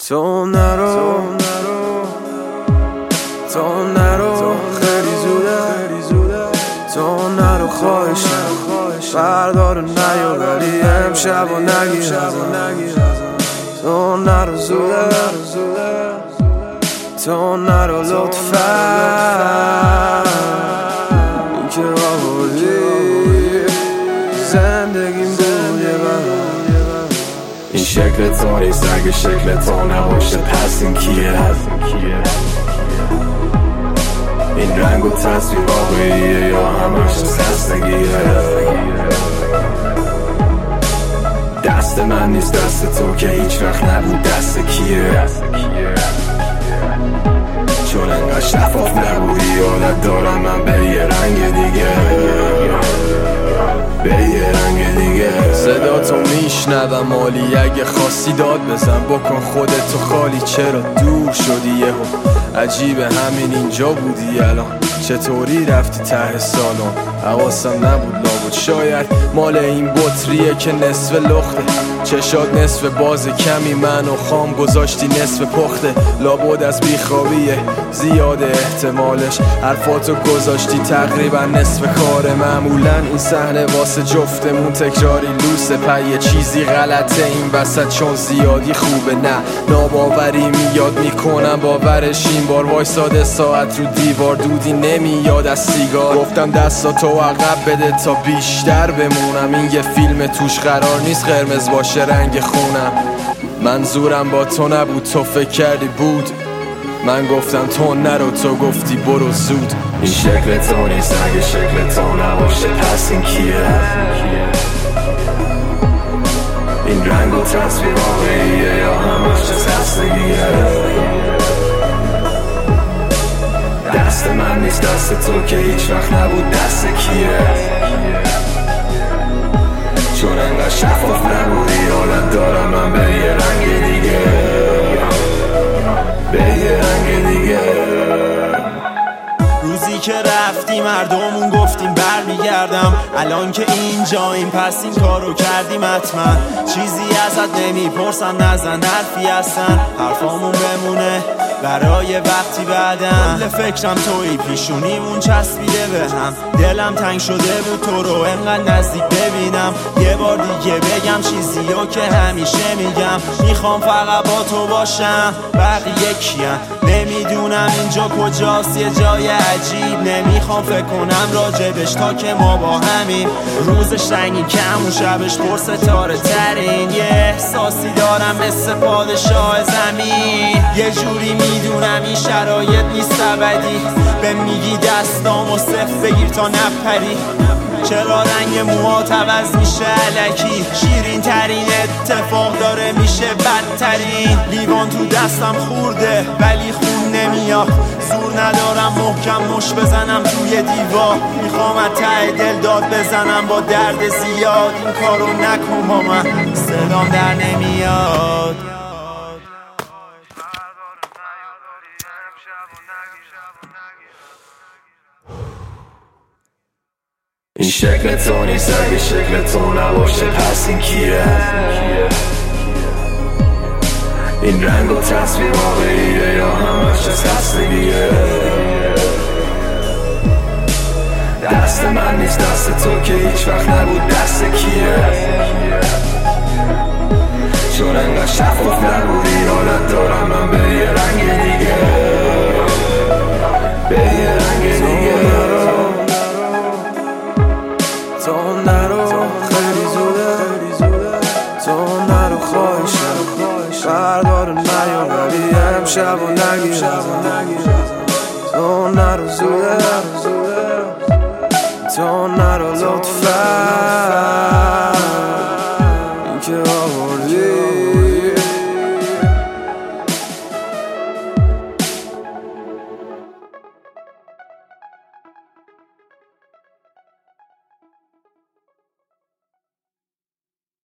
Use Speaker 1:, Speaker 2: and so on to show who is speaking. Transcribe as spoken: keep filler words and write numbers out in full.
Speaker 1: تو نرو تو نرو خیلی زوده تو نرو خواهشم فردا رو نیار ولی امشب و نگیر تو نرو زوده تو نرو لطفا این که آوردی زندگیم بود یه بر
Speaker 2: این شکل تو نیست اگه شکل تو نباشه پس این کیه؟ این رنگ و تصویر واقعیه یا همش خستگیه؟ دست من نیست دست تو که هیچ وقت نبود دست کیه؟ چون انقدر شفاف نبودی یادت دارم من به یه رنگ دیگه به یه رنگ دیگه
Speaker 3: صدا تو میشنوم مالی اگه خواستی داد بزن بکن خودتو خالی چرا دور شدی یهو عجیبه همین اینجا بودی الان چطوری رفتی ته سالن حواسم نبود لابد شاید مال این بطریه که نصف لخته چشات نصف باز کمی منو خام گذاشتی نصف پخته لابد از بیخوابیه زیاده احتمالش حرفاتو گذاشتی تقریبا نصف کاره معمولا این صحنه واسه جفتمون تکراری لوسه پی یه چیزی غلطه این وسط چون زیادی خوبه نه ناباوری میاد میکنم باورش این بار وایساده ساعت رو دیوار دودی نمیاد از سیگار گفتم دستاتو عقب بده تا بیشتر بمونم این یه فیلم توش قرار نیست قرمز باشه رنگ خونم منظورم با تو نبود تو فکر کردی بود من گفتم تو نرو تو گفتی برو زود
Speaker 2: این شکل تو نیست اگه شکل تو نباشه پس این کیه؟ این رنگ و تصویر واقعیه یا همش خستگیه؟ دست من نیست دست تو که هیچ وقت نبود دست کیه؟ چون انقدر شفاف نبودی یادت دارم من به یه رنگ دیگه به یه رنگ دیگه
Speaker 4: روزی که رفتی مردمون گفتیم برمیگردم الان که اینجاییم پس این کارو کردیم حتما چیزی ازت نمیپرسن نزن حرفی هستن حرفامون بمونه برای وقتی بعدم کل فکرم توی پیشونیمون چسبیده به هم دلم تنگ شده بود تو رو انقدر نزدیک ببینم یه بار دیگه بگم چیزیو که همیشه میگم میخوام فقط با تو باشم بقیه کیان نمیدونم اینجا کجاست یه جای عجیب نمیخوام فکر کنم راجبش تا که ما با همیم روزش رنگی کم و شبش پر ستاره ترین یه احساسی دارم مثل پادشاه زمین یه جوری میدونم این شرایط نیست ابدی به میگی دستامو صفر بگیر تا نپری چرا رنگ موهات عوض میشه الکی شیرین ترین اتفاق داره میشه بدترین لیوان تو دستم خورده ولی خون نمیاد زور ندارم محکم مش بزنم توی دیوار میخوام از ته دل داد بزنم با درد زیاد این کارو نکن با من صدام در نمیاد
Speaker 2: این شکل تو نیست اگه شکل تو نباشه پس این کیه؟ این رنگ و تصویر واقعیه یا همش خستگیه؟ دست من نیست دست تو که هیچ وقت نبود دست کیه؟ چون انقدر شفاف نبودی یادت دارم من به یه رنگ دیگه به یه رنگ دیگه
Speaker 1: تو نرو خیلی زوده تو نرو خواهشم فردا رو نیار ولی امشب و نگیر تو نرو زوده تو نرو لطفا